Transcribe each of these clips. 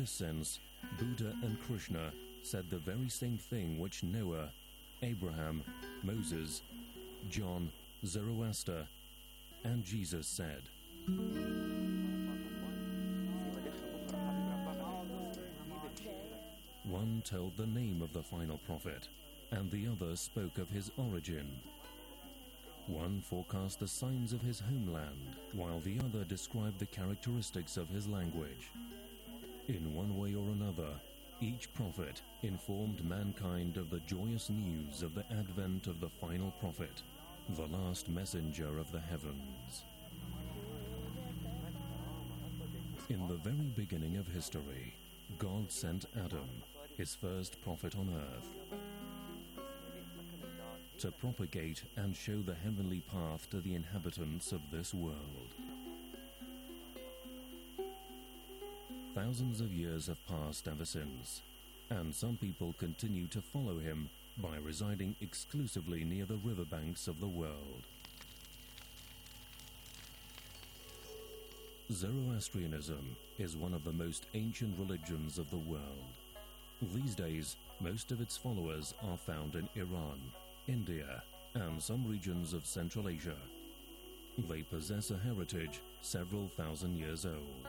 this sense, Buddha and Krishna said the very same thing which Noah, Abraham, Moses, John, Zoroaster, and Jesus said. One told the name of the final prophet, and the other spoke of his origin. One forecast the signs of his homeland, while the other described the characteristics of his language. In one way or another, each prophet informed mankind of the joyous news of the advent of the final prophet, the last messenger of the heavens. In the very beginning of history, God sent Adam, his first prophet on earth, to propagate and show the heavenly path to the inhabitants of this world. Thousands of years have passed ever since, and some people continue to follow him by residing exclusively near the riverbanks of the world. Zoroastrianism is one of the most ancient religions of the world. These days, most of its followers are found in Iran, India, and some regions of Central Asia. They possess a heritage several thousand years old.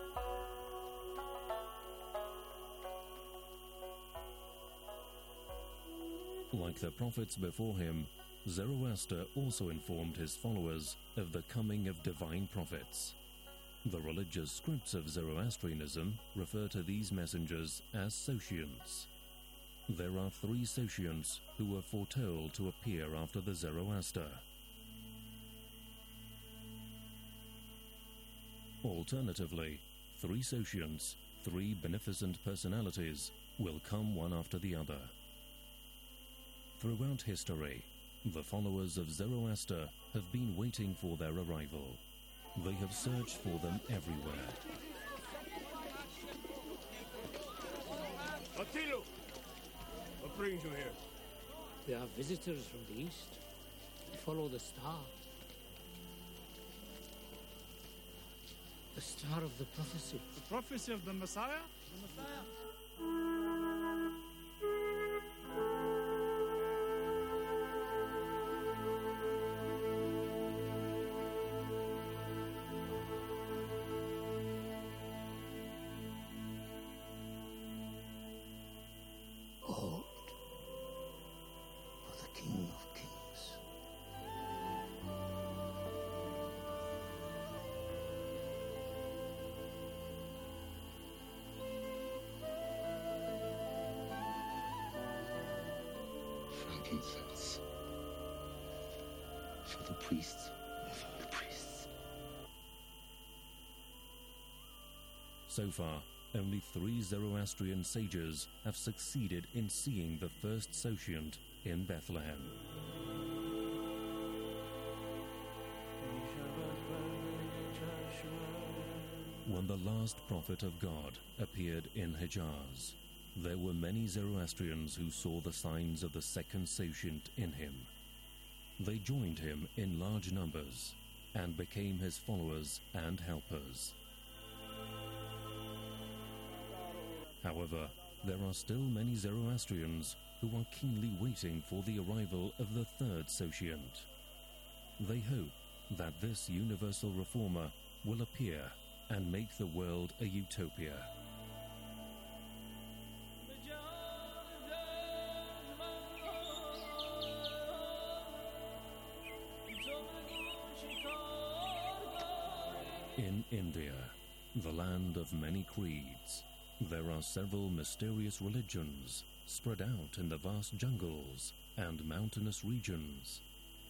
Like the prophets before him, Zoroaster also informed his followers of the coming of divine prophets. The religious scripts of Zoroastrianism refer to these messengers as Sociants. There are 3 Sociants who were foretold to appear after the Zoroaster. Alternatively, 3 Sociants, 3 beneficent personalities, will come one after the other. Throughout history, the followers of Zoroaster have been waiting for their arrival. They have searched for them everywhere. Attilo! What brings you here? We are visitors from the east. We follow the star. The star of the prophecy. The prophecy of the Messiah? The Messiah. Frankincense for the priests of all priests. So far, only 3 Zoroastrian sages have succeeded in seeing the first Sociant in Bethlehem. When the last prophet of God appeared in Hejaz, there were many Zoroastrians who saw the signs of the second Sociant in him. They joined him in large numbers and became his followers and helpers. However, there are still many Zoroastrians who are keenly waiting for the arrival of the third Sociant. They hope that this universal reformer will appear and make the world a utopia. In India, the land of many creeds, there are several mysterious religions spread out in the vast jungles and mountainous regions.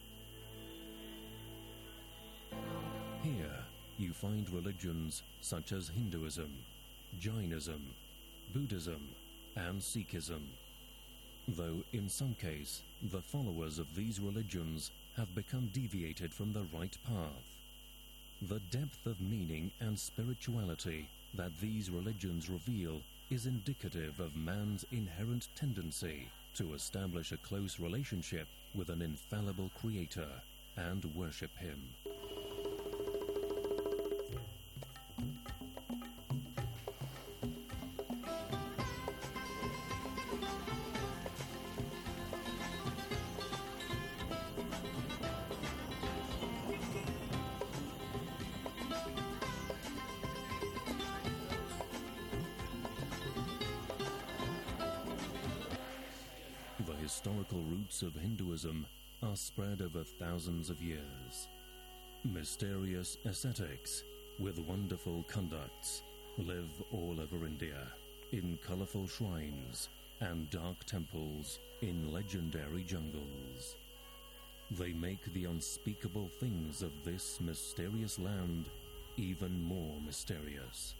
Here, you find religions such as Hinduism, Jainism, Buddhism, and Sikhism. Though in some case, the followers of these religions have become deviated from the right path. The depth of meaning and spirituality that these religions reveal is indicative of man's inherent tendency to establish a close relationship with an infallible creator and worship him. historical roots of Hinduism are spread over thousands of years. Mysterious ascetics with wonderful conducts live all over India in colorful shrines and dark temples in legendary jungles. They make the unspeakable things of this mysterious land even more mysterious.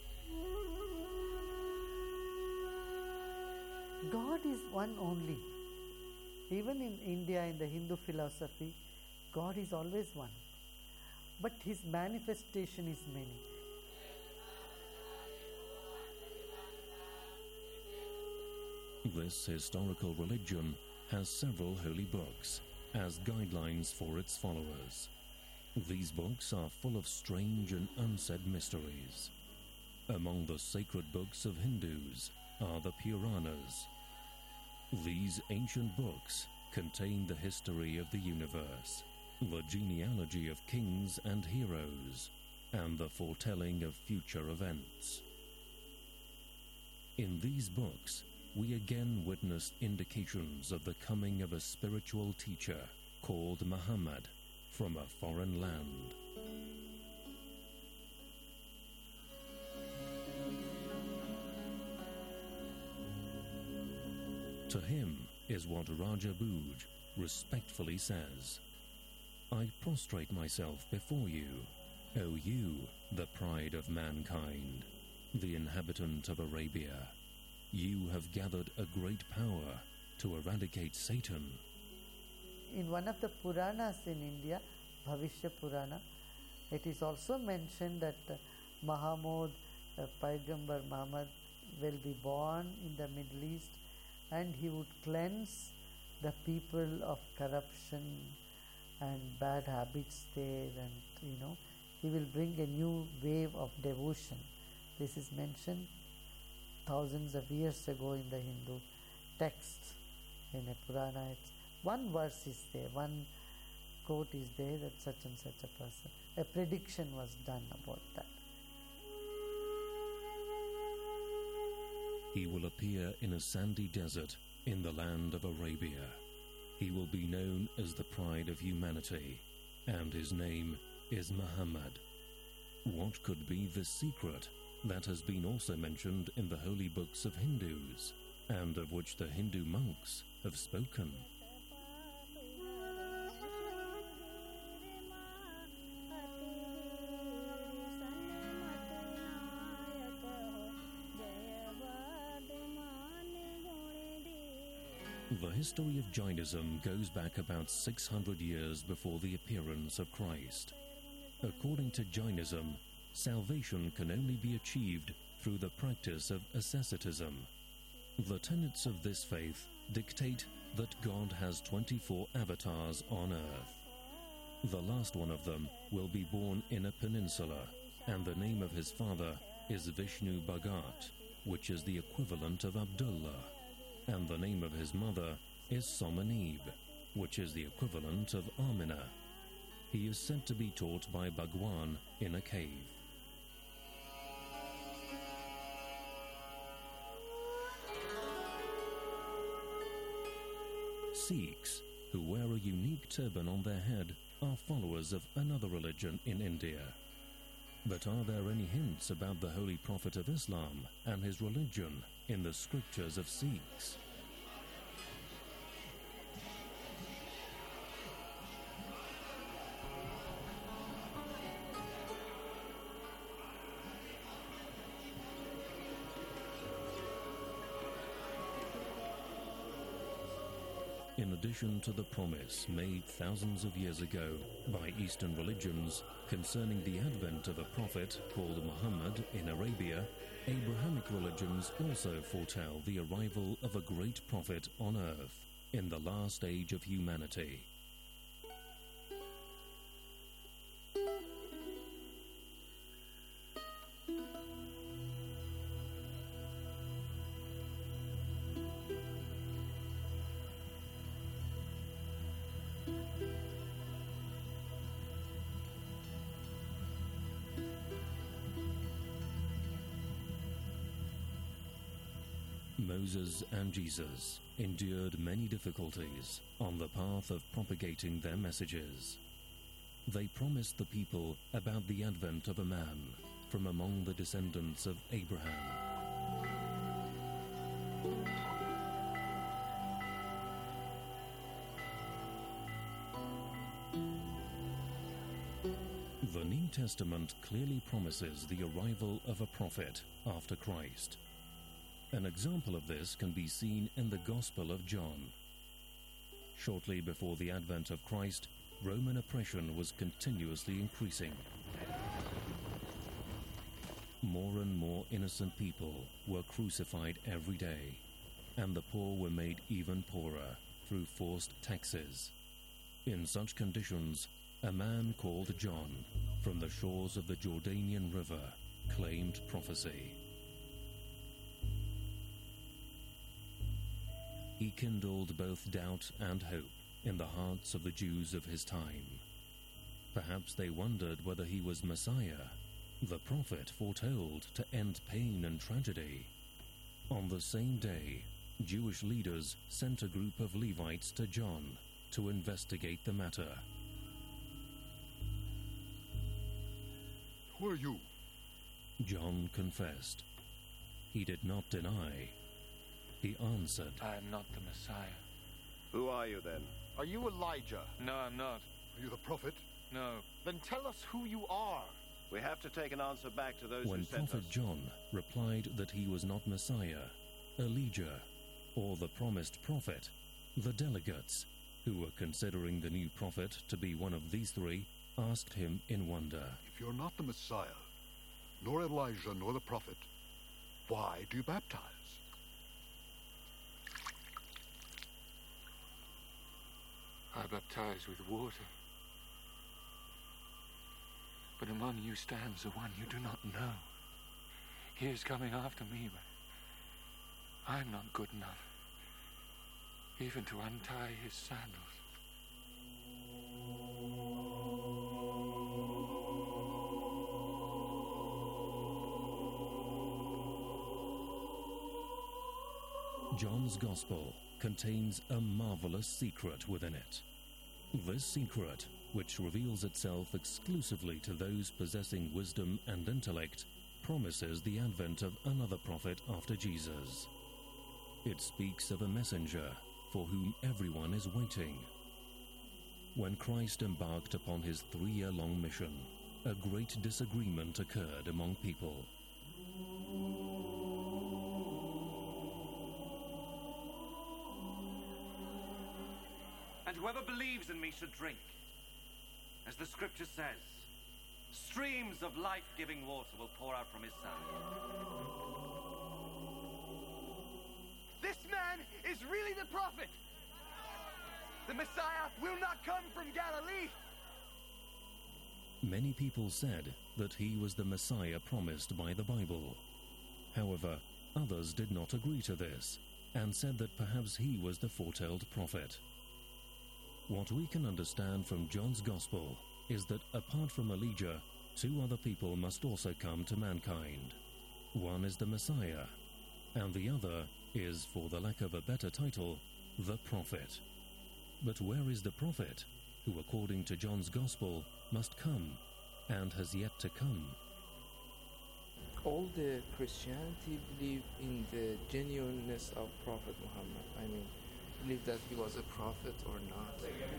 God is one only. Even in India, in the Hindu philosophy, God is always one. But His manifestation is many. This historical religion has several holy books as guidelines for its followers. These books are full of strange and unsaid mysteries. Among the sacred books of Hindus are the Puranas. These ancient books contain the history of the universe, the genealogy of kings and heroes, and the foretelling of future events. In these books, we again witnessed indications of the coming of a spiritual teacher called Muhammad from a foreign land. To him is what Raja Bhuj respectfully says, "I prostrate myself before you, O you, the pride of mankind, the inhabitant of Arabia. You have gathered a great power to eradicate Satan." In one of the Puranas in India, Bhavishya Purana, it is also mentioned that Mahamud, Paigambar Muhammad, will be born in the Middle East and he would cleanse the people of corruption and bad habits there, and he will bring a new wave of devotion. This is mentioned thousands of years ago in the Hindu text. In a Purana, one verse is there, one quote is there that such and such a person, a prediction was done about that. He will appear in a sandy desert in the land of Arabia. He will be known as the pride of humanity, and his name is Muhammad. What could be the secret that has been also mentioned in the holy books of Hindus, and of which the Hindu monks have spoken? The history of Jainism goes back about 600 years before the appearance of Christ. According to Jainism, salvation can only be achieved through the practice of asceticism. The tenets of this faith dictate that God has 24 avatars on earth. The last one of them will be born in a peninsula, and the name of his father is Vishnu Bhagat, which is the equivalent of Abdullah, and the name of his mother is Somanib, which is the equivalent of Amina. He is said to be taught by Bhagwan in a cave. Sikhs, who wear a unique turban on their head, are followers of another religion in India. But are there any hints about the Holy Prophet of Islam and his religion in the scriptures of Sikhs? In addition to the promise made thousands of years ago by Eastern religions concerning the advent of a prophet called Muhammad in Arabia, Abrahamic religions also foretell the arrival of a great prophet on earth in the last age of humanity. Moses and Jesus endured many difficulties on the path of propagating their messages. They promised the people about the advent of a man from among the descendants of Abraham. The New Testament clearly promises the arrival of a prophet after Christ. An example of this can be seen in the Gospel of John. Shortly before the advent of Christ, Roman oppression was continuously increasing. More and more innocent people were crucified every day, and the poor were made even poorer through forced taxes. In such conditions, a man called John, from the shores of the Jordanian River, claimed prophecy. He kindled both doubt and hope in the hearts of the Jews of his time. Perhaps they wondered whether he was Messiah, the prophet foretold to end pain and tragedy. On the same day, Jewish leaders sent a group of Levites to John to investigate the matter. Who are you? John confessed. He did not deny. He answered, I am not the Messiah. Who are you then? Are you Elijah? No, I'm not. Are you the prophet? No. Then tell us who you are. We have to take an answer back to those when who sent us. Prophet John replied that he was not Messiah, Elijah, or the promised prophet, the delegates, who were considering the new prophet to be one of these three, asked him in wonder, If you're not the Messiah, nor Elijah, nor the prophet, why do you baptize? I baptize with water. But among you stands the one you do not know. He is coming after me, but I'm not good enough even to untie his sandals. John's Gospel contains a marvelous secret within it. This secret, which reveals itself exclusively to those possessing wisdom and intellect, promises the advent of another prophet after Jesus. It speaks of a messenger for whom everyone is waiting. When Christ embarked upon his 3-year-long mission, a great disagreement occurred among people. And whoever believes in me should drink. As the scripture says, streams of life-giving water will pour out from his side. This man is really the prophet! The Messiah will not come from Galilee! Many people said that he was the Messiah promised by the Bible. However, others did not agree to this, and said that perhaps he was the foretold prophet. What we can understand from John's Gospel is that apart from Elijah, 2 other people must also come to mankind. One is the Messiah, and the other is, for the lack of a better title, the prophet. But where is the prophet, who according to John's Gospel must come, and has yet to come? All the Christianity believe in the genuineness of Prophet Muhammad. I mean, believe that he was a prophet or not.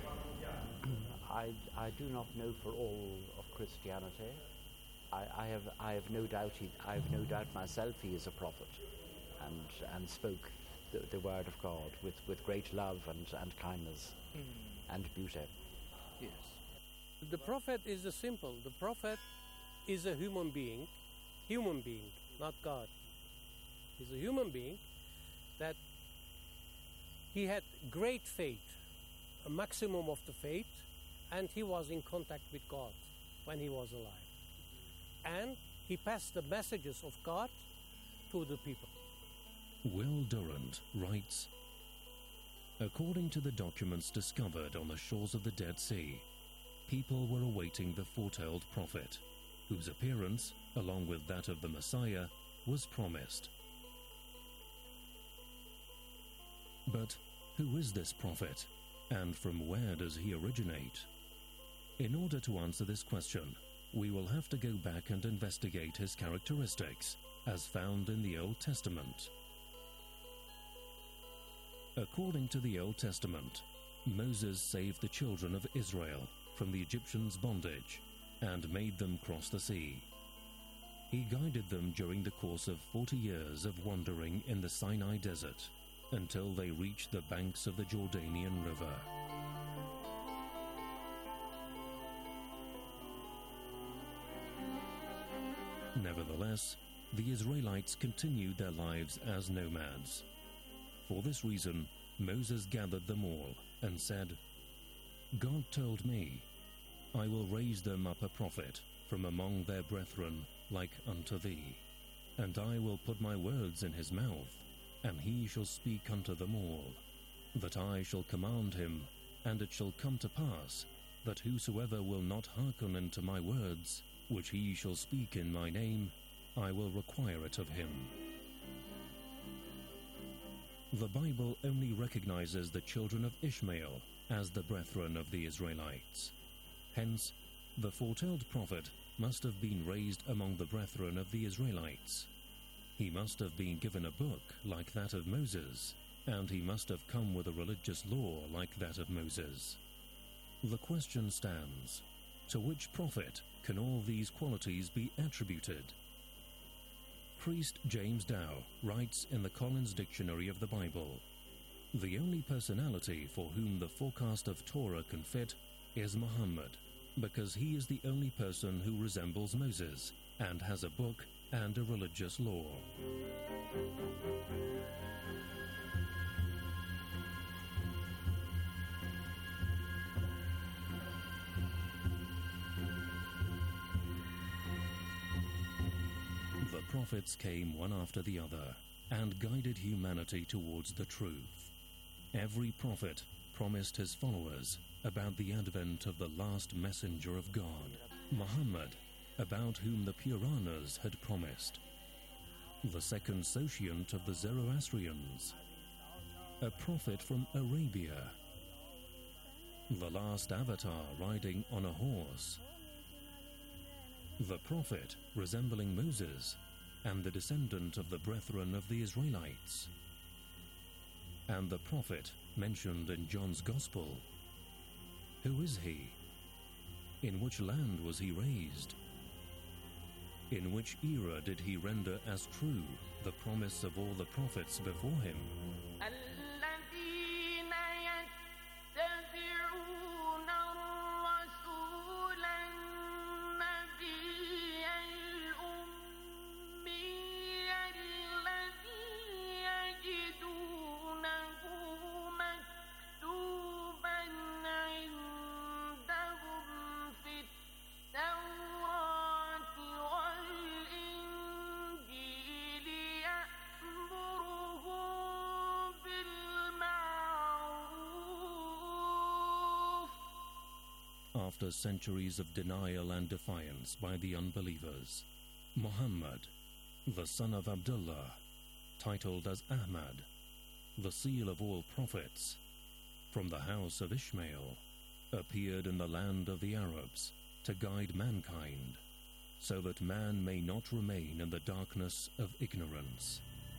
I do not know for all of Christianity. I have no doubt myself he is a prophet, and spoke the word of God with great love and kindness and beauty. Yes. The prophet is simple. The prophet is a human being, not God. He's a human being that he had great faith, a maximum of the faith, and he was in contact with God when he was alive. And he passed the messages of God to the people. Will Durant writes, according to the documents discovered on the shores of the Dead Sea, people were awaiting the foretold prophet, whose appearance, along with that of the Messiah, was promised. But who is this prophet, and from where does he originate? In order to answer this question, we will have to go back and investigate his characteristics as found in the Old Testament. According to the Old Testament, Moses saved the children of Israel from the Egyptians' bondage and made them cross the sea. He guided them during the course of 40 years of wandering in the Sinai desert until they reached the banks of the Jordanian River. Nevertheless, the Israelites continued their lives as nomads. For this reason, Moses gathered them all and said, "God told me, I will raise them up a prophet from among their brethren like unto thee, and I will put my words in his mouth, and he shall speak unto them all, that I shall command him, and it shall come to pass, that whosoever will not hearken unto my words, which he shall speak in my name, I will require it of him." The Bible only recognizes the children of Ishmael as the brethren of the Israelites. Hence, the foretold prophet must have been raised among the brethren of the Israelites. He must have been given a book like that of Moses, and he must have come with a religious law like that of Moses. The question stands, to which prophet can all these qualities be attributed? Priest James Dow writes in the Collins Dictionary of the Bible, "The only personality for whom the forecast of Torah can fit is Muhammad, because he is the only person who resembles Moses and has a book and a religious law." The prophets came one after the other and guided humanity towards the truth. Every prophet promised his followers about the advent of the last messenger of God, Muhammad, about whom the Puranas had promised. The second Sociant of the Zoroastrians, a prophet from Arabia. The last avatar riding on a horse. The prophet resembling Moses and the descendant of the brethren of the Israelites. And the prophet mentioned in John's Gospel. Who is he? In which land was he raised? In which era did he render as true the promise of all the prophets before him? After centuries of denial and defiance by the unbelievers, Muhammad, the son of Abdullah, titled as Ahmad, the seal of all prophets, from the house of Ishmael, appeared in the land of the Arabs to guide mankind, so that man may not remain in the darkness of ignorance.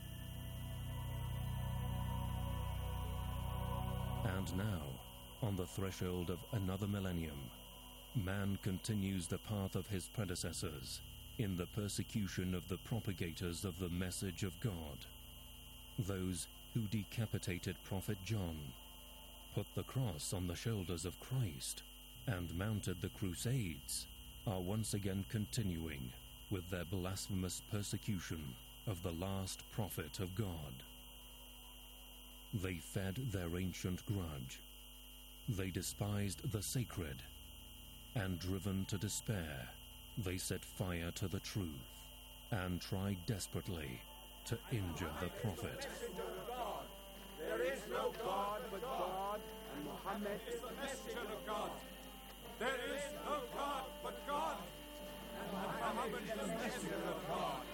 And now, on the threshold of another millennium, man continues the path of his predecessors in the persecution of the propagators of the message of God. Those who decapitated Prophet John, put the cross on the shoulders of Christ, and mounted the Crusades, are once again continuing with their blasphemous persecution of the last prophet of God. They fed their ancient grudge. They despised the sacred, and driven to despair, they set fire to the truth, and tried desperately to injure the prophet. There is no God but God, and Muhammad is the messenger of God. There is no God but God, and Muhammad is the messenger of God.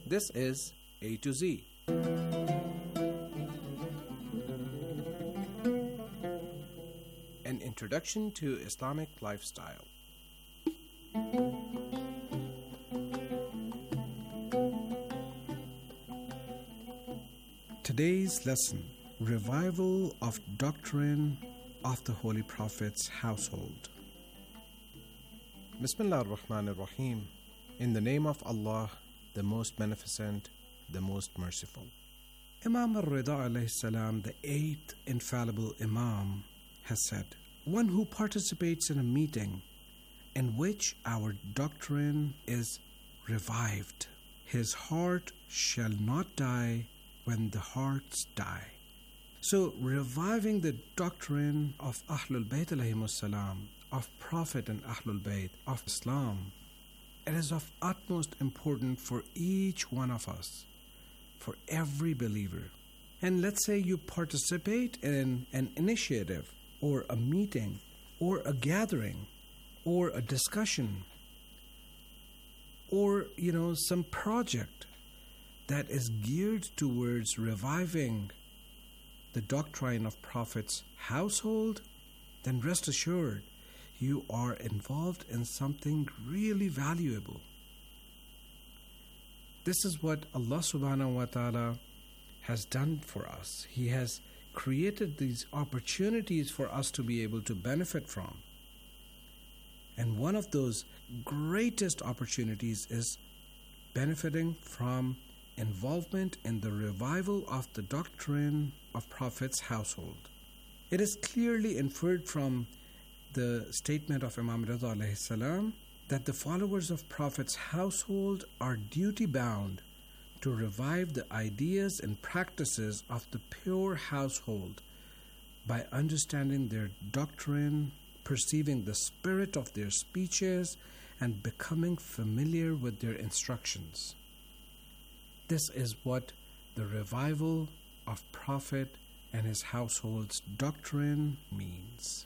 This is A to Z. An introduction to Islamic lifestyle. Today's lesson: revival of doctrine of the Holy Prophet's household. Bismillah ar-Rahman ar-Rahim. In the name of Allah, the most beneficent, the most merciful. Imam al-Rida alayhi salam, the 8th infallible Imam, has said, one who participates in a meeting in which our doctrine is revived, his heart shall not die when the hearts die. So reviving the doctrine of Ahlul Bayt alayhimus salam, of Prophet and Ahlul Bayt, of Islam, it is of utmost importance for each one of us, for every believer. And let's say you participate in an initiative or a meeting or a gathering or a discussion or, some project that is geared towards reviving the doctrine of Prophet's household, then rest assured you are involved in something really valuable. This is what Allah subhanahu wa ta'ala has done for us. He has created these opportunities for us to be able to benefit from. And one of those greatest opportunities is benefiting from involvement in the revival of the doctrine of Prophet's household. It is clearly inferred from the statement of Imam Rida alayhi salam that the followers of Prophet's household are duty-bound to revive the ideas and practices of the pure household by understanding their doctrine, perceiving the spirit of their speeches, and becoming familiar with their instructions. This is what the revival of Prophet and his household's doctrine means.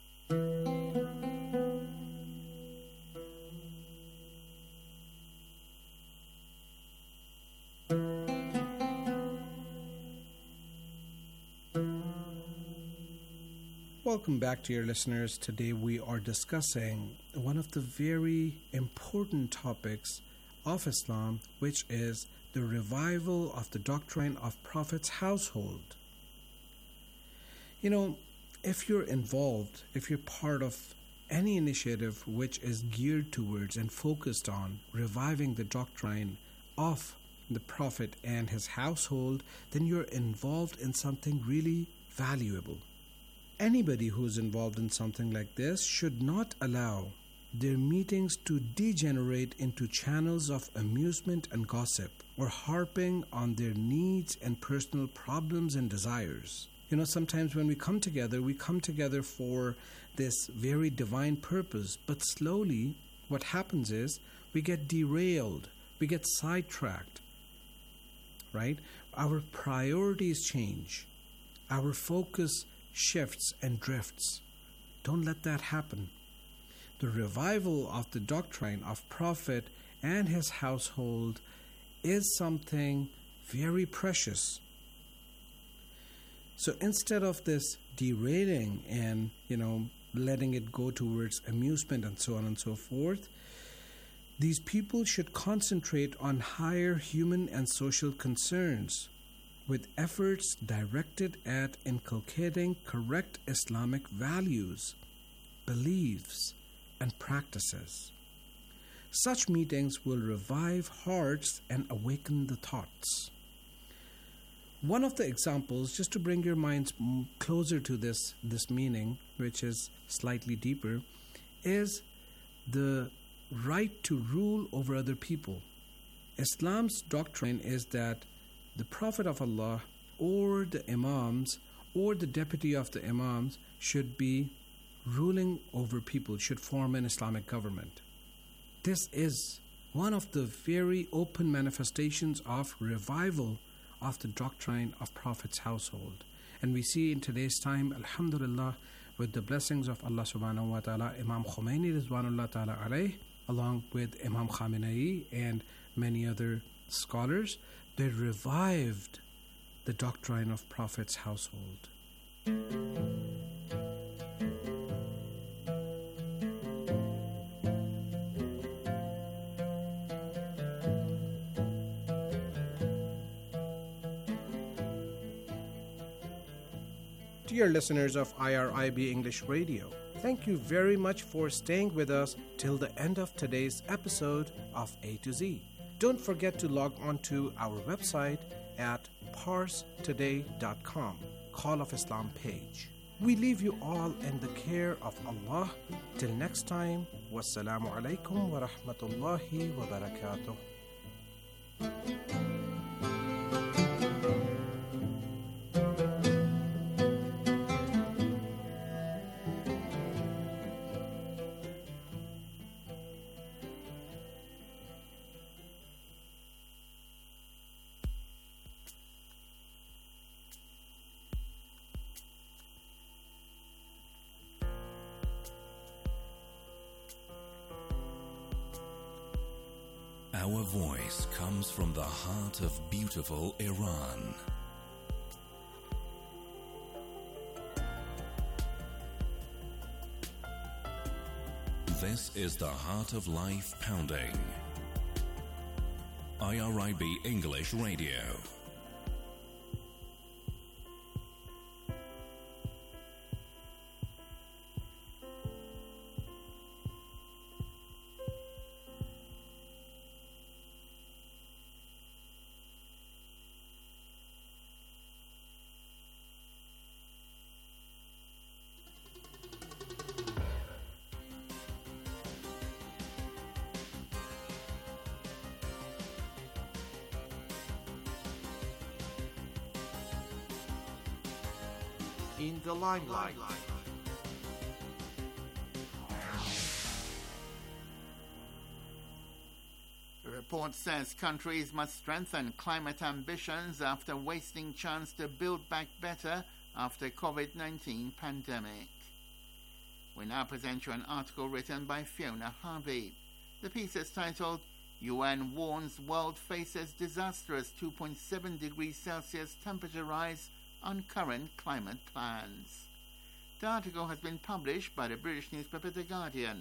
Welcome back, dear listeners. Today we are discussing one of the very important topics of Islam, which is the revival of the doctrine of Prophet's household. If you're involved, if you're part of any initiative which is geared towards and focused on reviving the doctrine of the Prophet and his household, then you're involved in something really valuable. Anybody who's involved in something like this should not allow their meetings to degenerate into channels of amusement and gossip, or harping on their needs and personal problems and desires. Sometimes when we come together for this very divine purpose, but slowly what happens is we get derailed, we get sidetracked, right? Our priorities change, our focus shifts and drifts. Don't let that happen. The revival of the doctrine of Prophet and his household is something very precious. So instead of this derailing and, letting it go towards amusement and so on and so forth, these people should concentrate on higher human and social concerns, with efforts directed at inculcating correct Islamic values, beliefs, and practices. Such meetings will revive hearts and awaken the thoughts. One of the examples, just to bring your minds closer to this meaning, which is slightly deeper, is the right to rule over other people. Islam's doctrine is that the Prophet of Allah or the Imams or the deputy of the Imams should be ruling over people, should form an Islamic government. This is one of the very open manifestations of revival of the doctrine of Prophet's household. And we see in today's time, alhamdulillah, with the blessings of Allah subhanahu wa ta'ala, Imam Khomeini Rizwanullah ta'ala alayh, along with Imam Khamenei and many other scholars, they revived the doctrine of Prophet's household. Dear listeners of IRIB English Radio, thank you very much for staying with us till the end of today's episode of A to Z. Don't forget to log on to our website at parstoday.com, Call of Islam page. We leave you all in the care of Allah. Till next time, wassalamu alaikum wa rahmatullahi wa barakatuh. Our voice comes from the heart of beautiful Iran. This is the Heart of Life Pounding. IRIB English Radio. In the limelight. The report says countries must strengthen climate ambitions after wasting chance to build back better after COVID-19 pandemic. We now present you an article written by Fiona Harvey. The piece is titled, UN Warns World Faces Disastrous 2.7 degrees Celsius Temperature Rise on Current Climate Plans. The article has been published by the British newspaper The Guardian.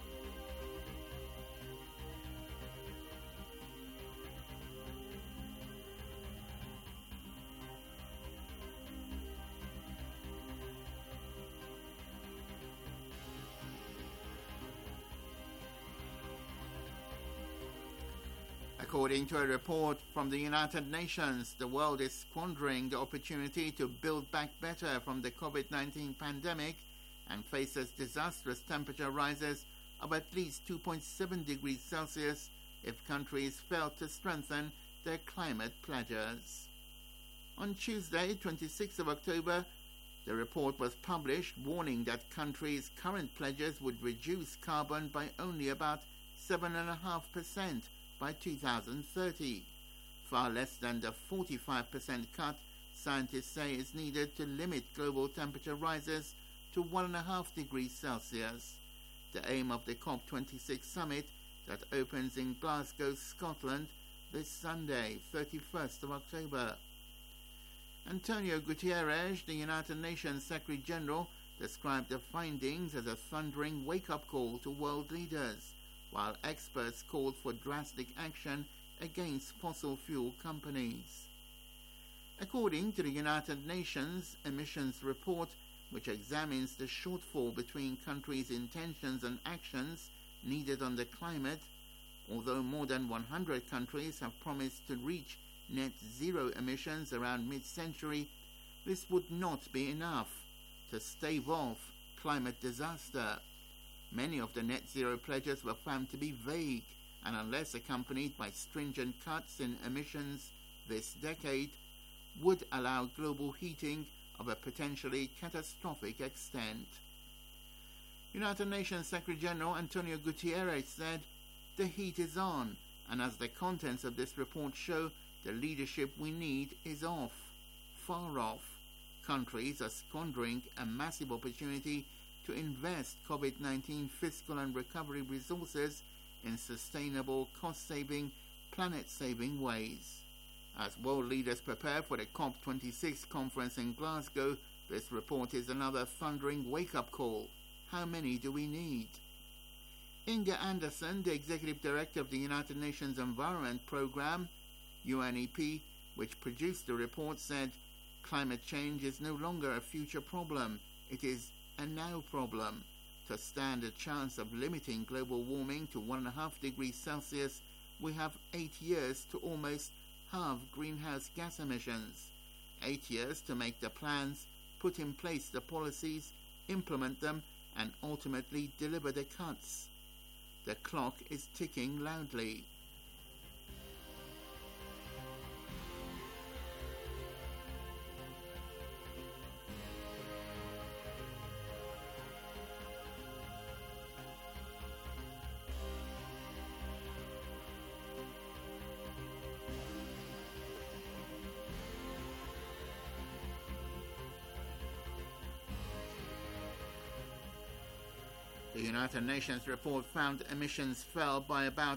According to a report from the United Nations, the world is squandering the opportunity to build back better from the COVID-19 pandemic and faces disastrous temperature rises of at least 2.7 degrees Celsius if countries fail to strengthen their climate pledges. On Tuesday, 26th of October, the report was published warning that countries' current pledges would reduce carbon by only about 7.5% by 2030, far less than the 45% cut scientists say is needed to limit global temperature rises to 1.5 degrees Celsius, the aim of the COP26 summit that opens in Glasgow, Scotland this Sunday, 31st of October. Antonio Guterres, the United Nations Secretary General, described the findings as a thundering wake-up call to world leaders, while experts called for drastic action against fossil fuel companies. According to the United Nations Emissions Report, which examines the shortfall between countries' intentions and actions needed on the climate, although more than 100 countries have promised to reach net zero emissions around mid-century, this would not be enough to stave off climate disaster. Many of the net zero pledges were found to be vague and, unless accompanied by stringent cuts in emissions this decade, would allow global heating of a potentially catastrophic extent. United Nations Secretary General Antonio Guterres said, "The heat is on, and as the contents of this report show, the leadership we need is off, far off. Countries are squandering a massive opportunity to invest COVID-19 fiscal and recovery resources in sustainable, cost-saving, planet-saving ways. As world leaders prepare for the COP26 conference in Glasgow, this report is another thundering wake-up call. How many do we need? Inga Anderson, the Executive Director of the United Nations Environment Programme, UNEP, which produced the report, said, "Climate change is no longer a future problem. It is a now problem. To stand a chance of limiting global warming to 1.5 degrees Celsius, we have 8 years to almost halve greenhouse gas emissions. 8 years to make the plans, put in place the policies, implement them, and ultimately deliver the cuts. The clock is ticking loudly." The United Nations report found emissions fell by about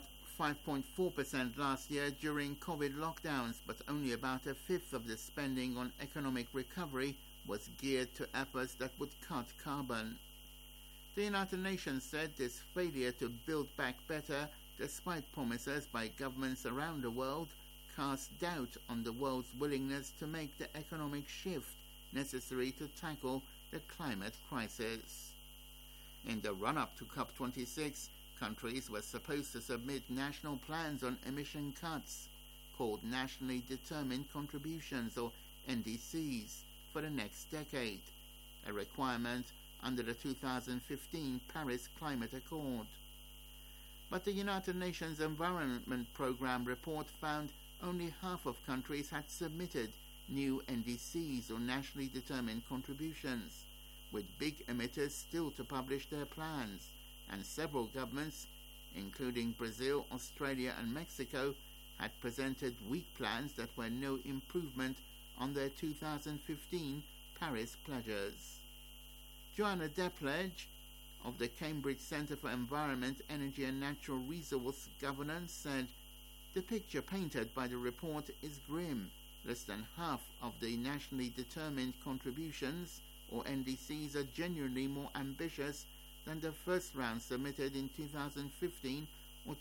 5.4% last year during COVID lockdowns, but only about a fifth of the spending on economic recovery was geared to efforts that would cut carbon. The United Nations said this failure to build back better, despite promises by governments around the world, cast doubt on the world's willingness to make the economic shift necessary to tackle the climate crisis. In the run-up to COP26, countries were supposed to submit national plans on emission cuts, called Nationally Determined Contributions, or NDCs, for the next decade, a requirement under the 2015 Paris Climate Accord. But the United Nations Environment Programme report found only half of countries had submitted new NDCs, or Nationally Determined Contributions, with big emitters still to publish their plans, and several governments, including Brazil, Australia and Mexico, had presented weak plans that were no improvement on their 2015 Paris pledges. Joanna Depledge of the Cambridge Centre for Environment, Energy and Natural Resource Governance said, "The picture painted by the report is grim. Less than half of the nationally determined contributions, or NDCs, are genuinely more ambitious than the first round submitted in 2015 or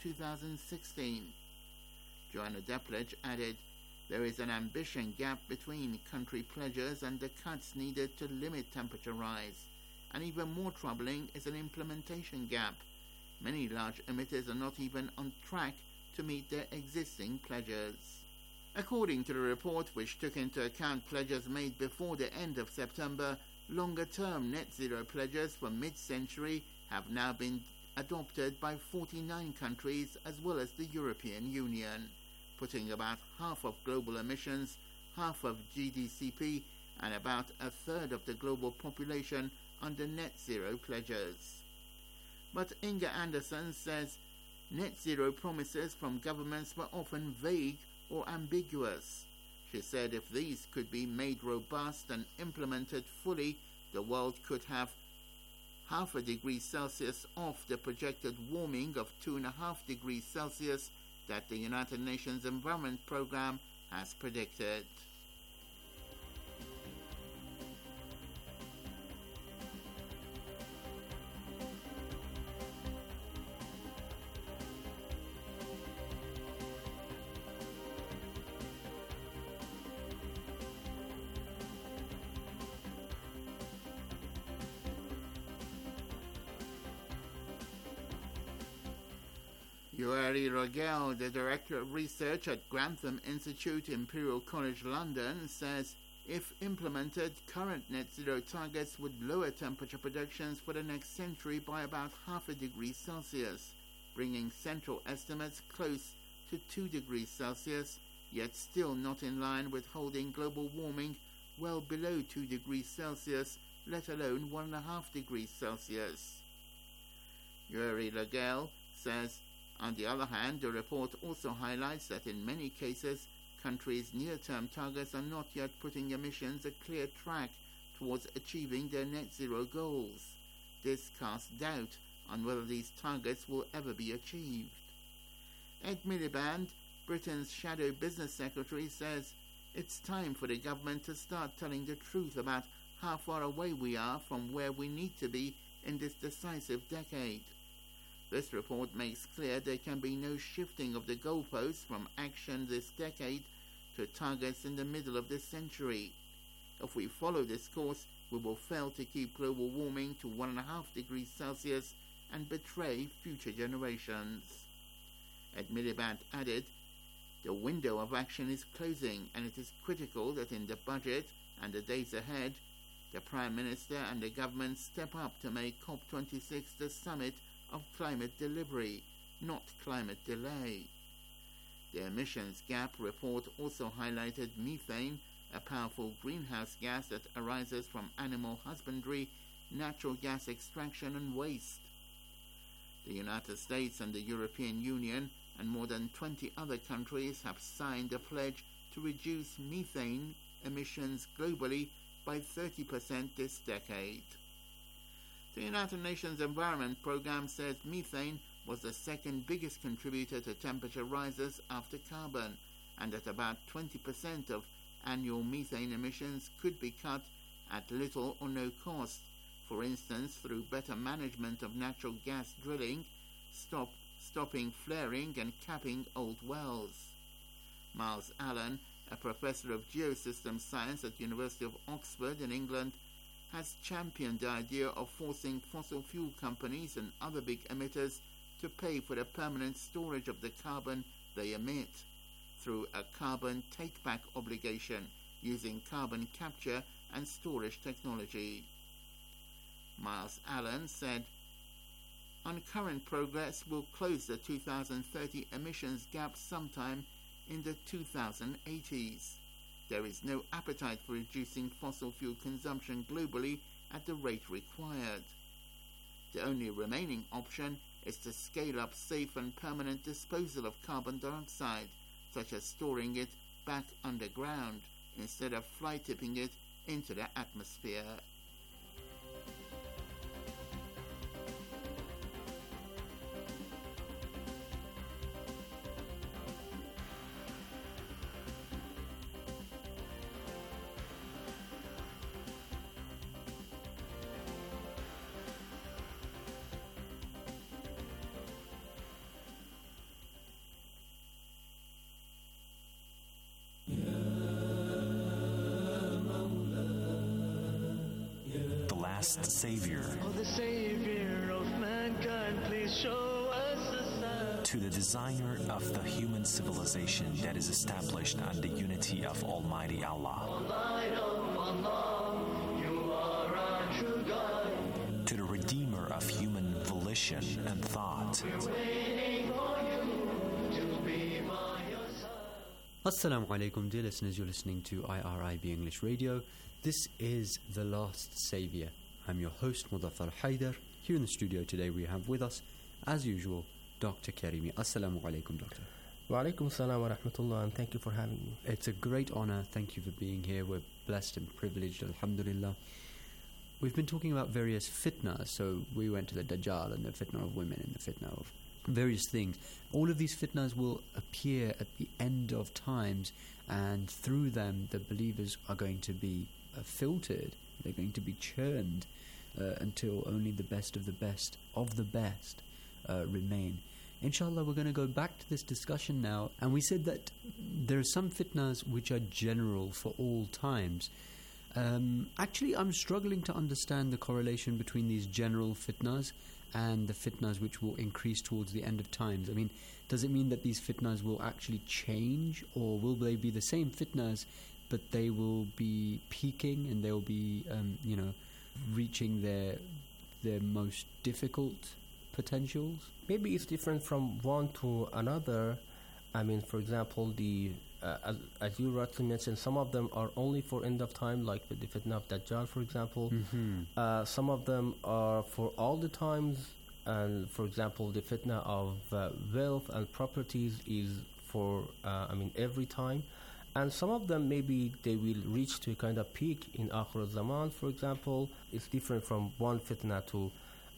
2016. Joanna Depledge added, "There is an ambition gap between country pledges and the cuts needed to limit temperature rise. And even more troubling is an implementation gap. Many large emitters are not even on track to meet their existing pledges." According to the report, which took into account pledges made before the end of September, longer-term net zero pledges for mid-century have now been adopted by 49 countries as well as the European Union, putting about half of global emissions, half of GDCP, and about a third of the global population under net zero pledges. But Inga Anderson says net zero promises from governments were often vague or ambiguous. She said if these could be made robust and implemented fully, the world could have 0.5 degree Celsius off the projected warming of 2.5 degrees Celsius that the United Nations Environment Programme has predicted. Yuri Rogel, the Director of Research at Grantham Institute, Imperial College London, says if implemented, current net zero targets would lower temperature predictions for the next century by about 0.5 degree Celsius, bringing central estimates close to 2 degrees Celsius, yet still not in line with holding global warming well below 2 degrees Celsius, let alone 1.5 degrees Celsius. Yuri Rogel says, on the other hand, the report also highlights that in many cases, countries' near-term targets are not yet putting emissions a clear track towards achieving their net zero goals. This casts doubt on whether these targets will ever be achieved. Ed Miliband, Britain's shadow business secretary says it's time for the government to start telling the truth about how far away we are from where we need to be in this decisive decade. This report makes clear there can be no shifting of the goalposts from action this decade to targets in the middle of this century. If we follow this course, we will fail to keep global warming to 1.5 degrees Celsius and betray future generations. Ed Miliband added, the window of action is closing, and it is critical that in the budget and the days ahead, the Prime Minister and the government step up to make COP26 the summit of climate delivery, not climate delay. The emissions gap report also highlighted methane, a powerful greenhouse gas that arises from animal husbandry, natural gas extraction and waste. The United States and the European Union and more than 20 other countries have signed a pledge to reduce methane emissions globally by 30% this decade. The United Nations Environment Programme says methane was the second biggest contributor to temperature rises after carbon, and that about 20% of annual methane emissions could be cut at little or no cost, for instance through better management of natural gas drilling, stopping flaring and capping old wells. Miles Allen, a professor of geosystem science at University of Oxford in England, has championed the idea of forcing fossil fuel companies and other big emitters to pay for the permanent storage of the carbon they emit through a carbon take-back obligation using carbon capture and storage technology. Miles Allen said, on current progress, we'll close the 2030 emissions gap sometime in the 2080s. There is no appetite for reducing fossil fuel consumption globally at the rate required. The only remaining option is to scale up safe and permanent disposal of carbon dioxide, such as storing it back underground instead of fly tipping it into the atmosphere. Savior. Oh, the Savior of mankind, please show us a sign. To the designer of the human civilization that is established on the unity of Almighty Allah. O light of Allah, you are our true God. To the redeemer of human volition and thought. We're waiting for you to be by your side. Assalamu alaikum, dear listeners. You're listening to IRIB English Radio. This is The Last Savior. I'm your host, Mudaffar Haider. Here in the studio today we have with us, as usual, Dr. Karimi. Assalamu alaikum, Doctor. Wa alaikum salam wa rahmatullah, and thank you for having me. It's a great honor. Thank you for being here. We're blessed and privileged, alhamdulillah. We've been talking about various fitnas. So we went to the Dajjal and the fitna of women and the fitna of various things. All of these fitnas will appear at the end of times, and through them the believers are going to be filtered. They're going to be churned until only the best of the best remain. Inshallah, we're going to go back to this discussion now. And we said that there are some fitnas which are general for all times. Actually, I'm struggling to understand the correlation between these general fitnas and the fitnas which will increase towards the end of times. I mean, does it mean that these fitnas will actually change, or will they be the same fitnas, but they will be peaking and they'll be, reaching their most difficult potentials? Maybe it's different from one to another. I mean, for example, as you rightly mentioned, some of them are only for end of time, like the fitna of Dajjal, for example. Mm-hmm. Some of them are for all the times, and for example, the fitna of wealth and properties is for, every time. And some of them, maybe they will reach to a kind of peak in Akhir al-Zaman, for example. It's different from one fitna to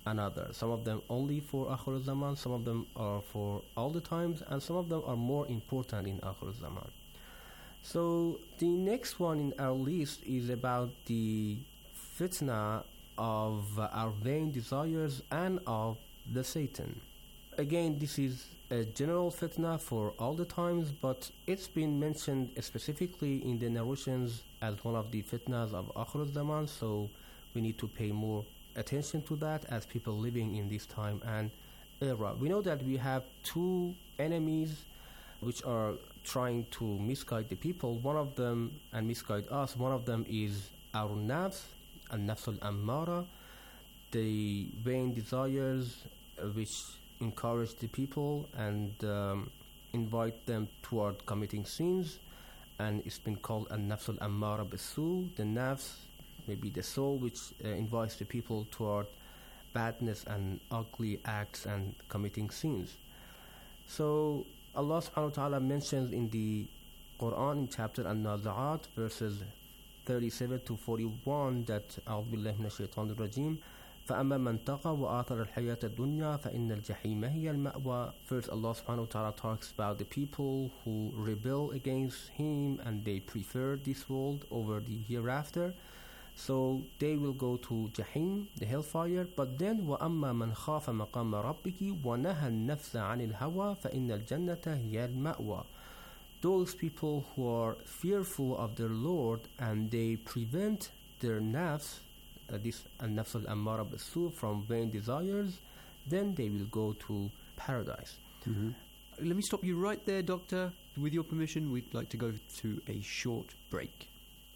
another. Some of them only for Akhir Zaman, some of them are for all the times, and some of them are more important in Akhir Zaman. So the next one in our list is about the fitna of our vain desires and of the Satan. Again, this is a general fitna for all the times, but it's been mentioned specifically in the narrations as one of the fitnas of Akhir Zaman, so we need to pay more attention to that as people living in this time and era. We know that we have two enemies which are trying to misguide the people, one of them, and misguide us. One of them is our nafs, al-nafs al-ammara, the vain desires which encourage the people and invite them toward committing sins, and it's been called al-nafs al-ammara bisu, the nafs, maybe the soul which invites the people toward badness and ugly acts and committing sins. So Allah subhanahu wa ta'ala mentions in the Quran in chapter An-Nazi'at verses 37 to 41 that أعوذ بالله من الشيطان الرجيم فأما من طغى وآثر الحياة الدنيا فإن الجحيم هي المأوى. First, Allah subhanahu wa ta'ala talks about the people who rebel against Him and they prefer this world over the hereafter. So they will go to Jahim, the hellfire. But then وَأَمَّا مَنْ خَافَ مَقَامَ رَبِّكِ وَنَهَى النَّفْسَ عَنِ الْهَوَى فَإِنَّ الْجَنَّةَ هِيَ الْمَأْوَى. Those people who are fearful of their Lord and they prevent their nafs, this al-nafs al-ammara bisu, from vain desires, then they will go to paradise. Mm-hmm. Let me stop you right there, Doctor. With your permission, we'd like to go to a short break.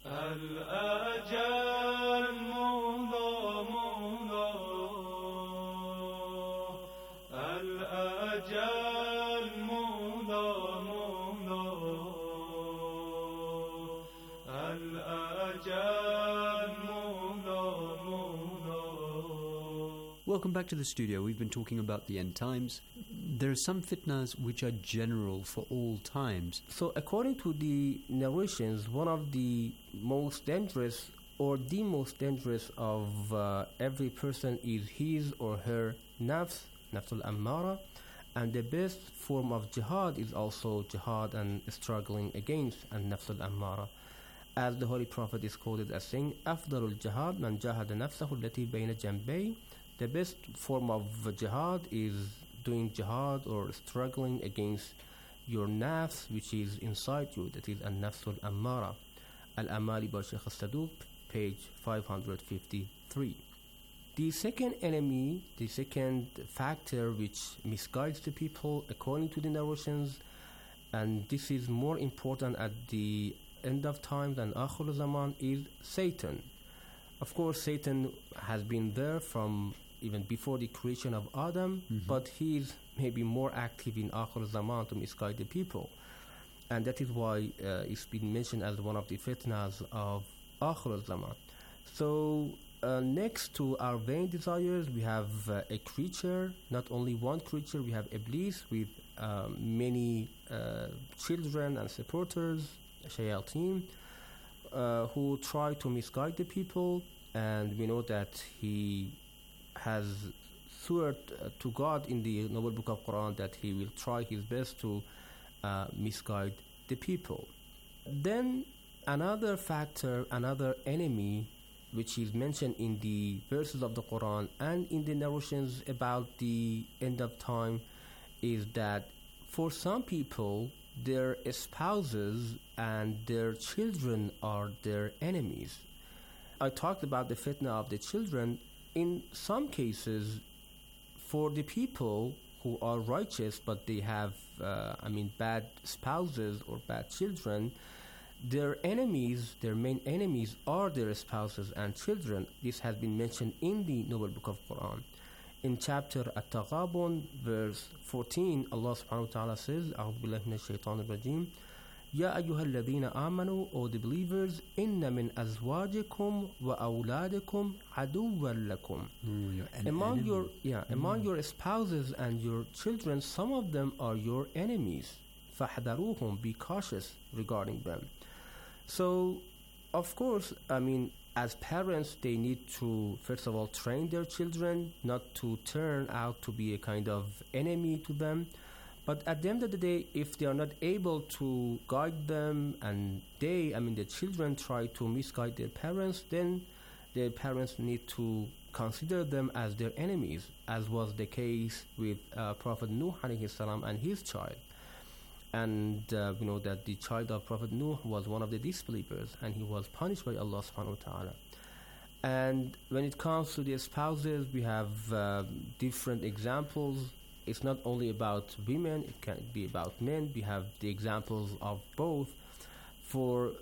Welcome back to the studio. We've been talking about the end times. There are some fitnas which are general for all times. So according to the narrations, one of the most dangerous or the most dangerous of every person is his or her nafs, nafs al-ammara, and the best form of jihad is also jihad and struggling against nafs al-ammara. As the Holy Prophet is quoted as saying, أفضل الجهاد من جاهد نفسه التي بين جنبيه. The best form of jihad is doing jihad or struggling against your nafs which is inside you, that is al-nafs al-ammara. Al-Amali by Sheikh al-Saduq, page 553. The second enemy, the second factor which misguides the people according to the narrations, and this is more important at the end of time than Akhir Zaman, is Satan. Of course, Satan has been there from even before the creation of Adam, but he is maybe more active in Akhir Zaman to misguide the people. And that is why it's been mentioned as one of the fitnas of Akhir Zaman. So next to our vain desires, we have a creature, not only one creature, we have Iblis with many children and supporters, shayateen, who try to misguide the people, and we know that he has sworn to God in the Noble Book of Quran that he will try his best to misguide the people. Then another factor, another enemy which is mentioned in the verses of the Quran and in the narrations about the end of time is that for some people their spouses and their children are their enemies. I talked about the fitna of the children. In some cases, for the people who are righteous but they have bad spouses or bad children, their enemies, their main enemies are their spouses and children. This has been mentioned in the Noble Book of Quran. In chapter At-Taghabun, verse 14, Allah subhanahu wa ta'ala says, أعوذ بالله من الشيطان الرجيم يا أيها الذين آمنوا, O the believers, إن من أزواجكم وأولادكم عدوا لكم. Among your spouses and your children, some of them are your enemies. فاحذروهم, be cautious regarding them. So, of course, as parents, they need to, first of all, train their children not to turn out to be a kind of enemy to them. But at the end of the day, if they are not able to guide them and the children try to misguide their parents, then their parents need to consider them as their enemies, as was the case with Prophet Nuh alayhi salam and his child. And we know that the child of Prophet Nuh was one of the disbelievers, and he was punished by Allah subhanahu wa ta'ala. And when it comes to the spouses, we have different examples. It's not only about women, it can be about men. We have the examples of both. For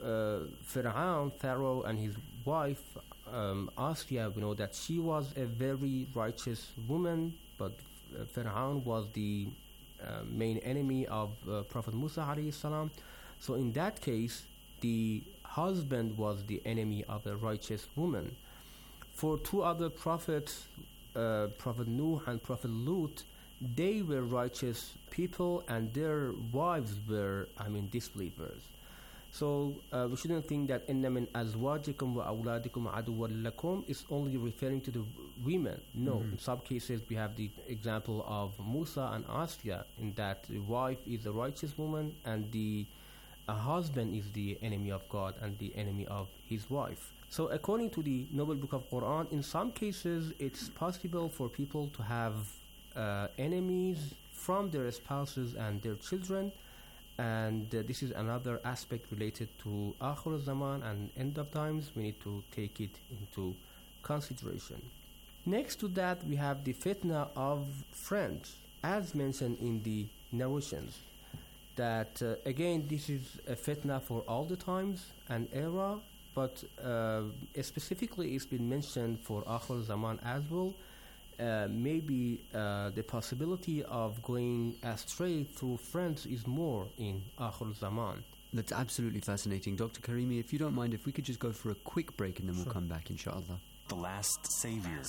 Pharaoh and his wife, Asya, we know that she was a very righteous woman, but Pharaoh was the main enemy of Prophet Musa alayhi salam. So in that case, the husband was the enemy of a righteous woman. For two other prophets, Prophet Nuh and Prophet Lut, they were righteous people and their wives were, disbelievers. So we shouldn't think that إِنَّ مِنْ أَزْوَاجِكُمْ وَأَوْلَادِكُمْ عَدُوًّا لَكُمْ is only referring to the women. No, in some cases we have the example of Musa and Asya, in that the wife is a righteous woman and the husband is the enemy of God and the enemy of his wife. So according to the Noble Book of Quran, in some cases it's possible for people to have enemies from their spouses and their children. And this is another aspect related to Akhir Zaman and end of times. We need to take it into consideration. Next to that, we have the fitna of friends, as mentioned in the narrations. That again, this is a fitna for all the times and era, but specifically it's been mentioned for Akhir Zaman as well. Maybe the possibility of going astray through friends is more in Akhir Zaman. That's absolutely fascinating. Dr. Karimi, if you don't mind, if we could just go for a quick break and then we'll come back, inshallah. The Last Savior.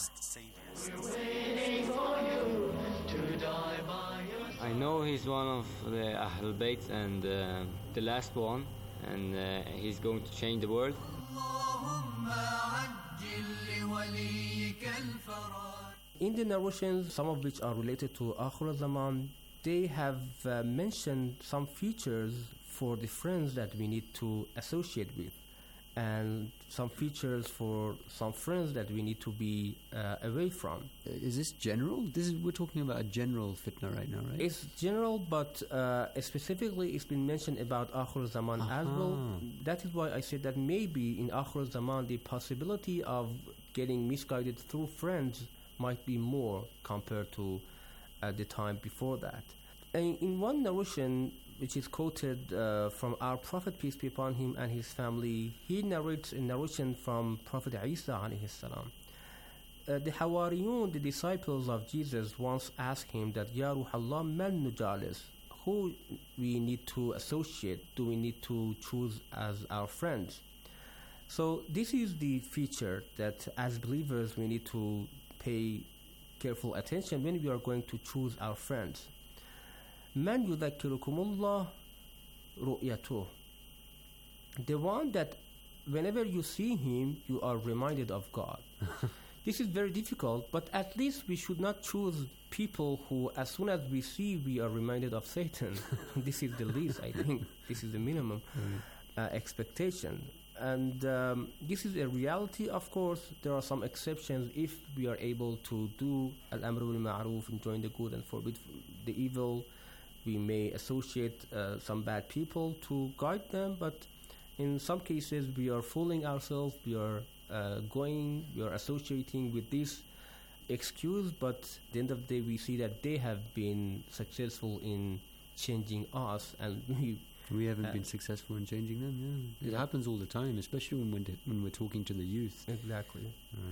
I know he's one of the Ahlul Bayt and the last one, and he's going to change the world. In the narrations, some of which are related to Akhir Zaman, they have mentioned some features for the friends that we need to associate with, and some features for some friends that we need to be away from. Is this general? We're talking about a general fitna right now, right? It's general, but specifically it's been mentioned about Akhir Zaman as well. That is why I said that maybe in Akhir Zaman the possibility of getting misguided through friends might be more compared to the time before that. And in one narration, which is quoted from our Prophet, peace be upon him, and his family, he narrates a narration from Prophet Isa alayhi salam. The Hawariyun, the disciples of Jesus, once asked him that, Ya Ruh Allah, man nujalis? Who we need to associate? Do we need to choose as our friends? So this is the feature that as believers we need to pay careful attention when we are going to choose our friends. Man yudhakkirukumullah ru'yatuh. The one that whenever you see him, you are reminded of God. This is very difficult, but at least we should not choose people who, as soon as we see, we are reminded of Satan. This is the least, I think. This is the minimum expectation. And this is a reality, of course. There are some exceptions. If we are able to do al-amru bil-ma'ruf, enjoin the good and forbid the evil, we may associate some bad people to guide them, but in some cases we are fooling ourselves. We are associating with this excuse, but at the end of the day we see that they have been successful in changing us, and we haven't been successful in changing them. It happens all the time, especially when we're talking to the youth. Exactly.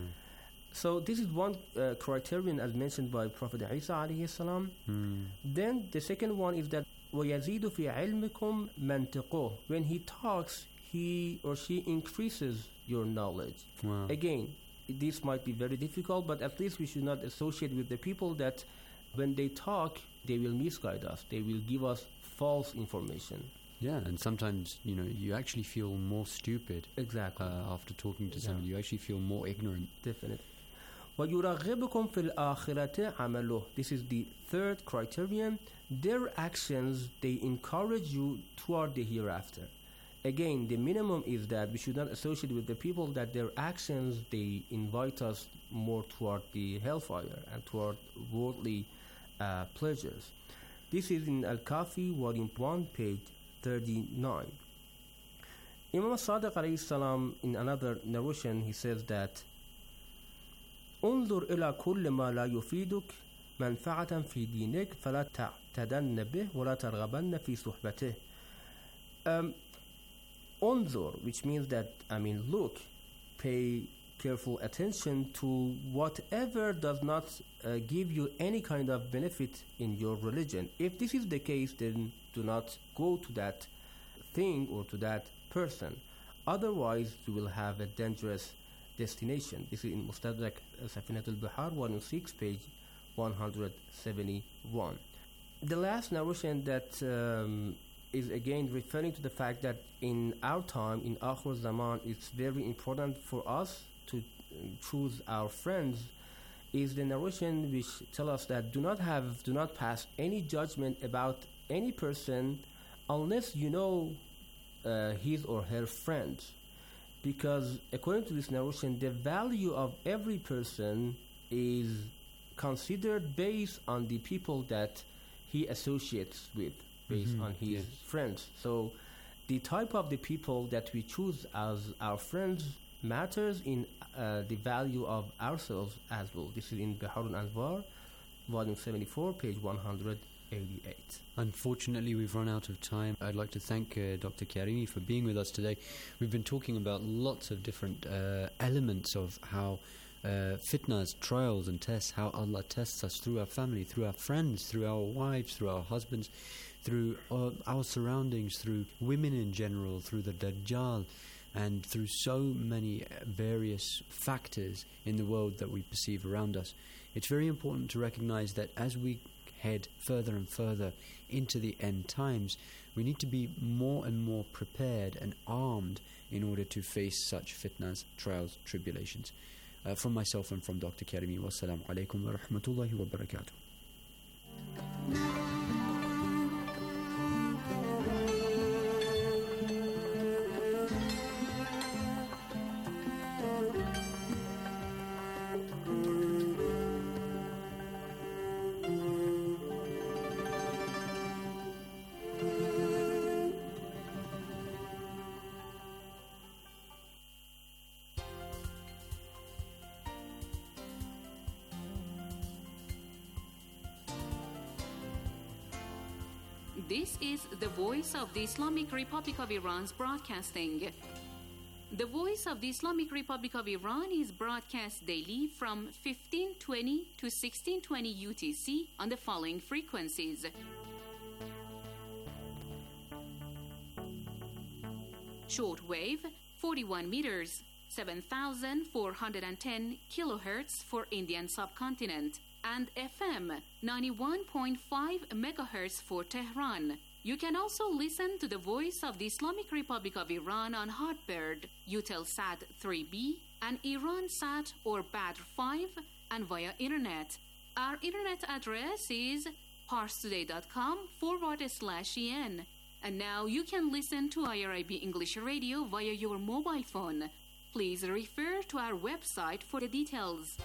So this is one criterion as mentioned by Prophet Isa alayhi salam. Then the second one is that وَيَزِيدُ فِي عِلْمِكُمْ مَنْتِقُهُ. When he talks, he or she increases your knowledge. Wow. Again, this might be very difficult, but at least we should not associate with the people that when they talk, they will misguide us. They will give us false information. Yeah, and sometimes, you actually feel more stupid. Exactly. After talking to somebody, you actually feel more ignorant. Definitely. وَيُرَغِّبُكُمْ فِي الْآخِرَةِ عَمَلُهُ. This is the third criterion. Their actions, they encourage you toward the hereafter. Again, the minimum is that we should not associate with the people that their actions, they invite us more toward the hellfire and toward worldly pleasures. This is in Al-Kafi, volume 1, page 39. Imam Sadiq alayhi salam, in another narration, he says that انظر إلى كل ما لا يفيدك منفعة في دينك فلا تعتدن به ولا ترغبن في صحبته. انظر, which means that, look, pay careful attention to whatever does not give you any kind of benefit in your religion. If this is the case, then do not go to that thing or to that person. Otherwise, you will have a dangerous destination. This is in Mustadrak Safinat al-Bihar, 106, page 171. The last narration that is again referring to the fact that in our time, in Akhir Zaman, it's very important for us to choose our friends, is the narration which tell us that do not pass any judgment about any person unless you know his or her friends. Because according to this narration, the value of every person is considered based on the people that he associates with, based on his friends. So the type of the people that we choose as our friends matters in the value of ourselves as well. This is in Bihar al-Anwar, volume 74, page 188. Unfortunately, we've run out of time. I'd like to thank Dr. Karimi for being with us today. We've been talking about lots of different elements of how fitnas, trials and tests, how Allah tests us through our family, through our friends, through our wives, through our husbands, through our surroundings, through women in general, through the Dajjal, and through so many various factors in the world that we perceive around us. It's very important to recognize that as we head further and further into the end times, we need to be more and more prepared and armed in order to face such fitnas, trials, tribulations. From myself and from Dr. Karimi, wassalamu alaikum wa rahmatullahi wa barakatuh. This is the Voice of the Islamic Republic of Iran's broadcasting. The Voice of the Islamic Republic of Iran is broadcast daily from 1520 to 1620 UTC on the following frequencies. Shortwave, 41 meters, 7,410 kilohertz for Indian subcontinent, and FM 91.5 megahertz for Tehran. You can also listen to the Voice of the Islamic Republic of Iran on Hotbird, Eutelsat 3B, and Iransat or Badr 5, and via internet. Our internet address is parstoday.com/en. And now you can listen to IRIB English Radio via your mobile phone. Please refer to our website for the details.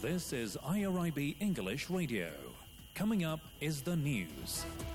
This is IRIB English Radio. Coming up is the news.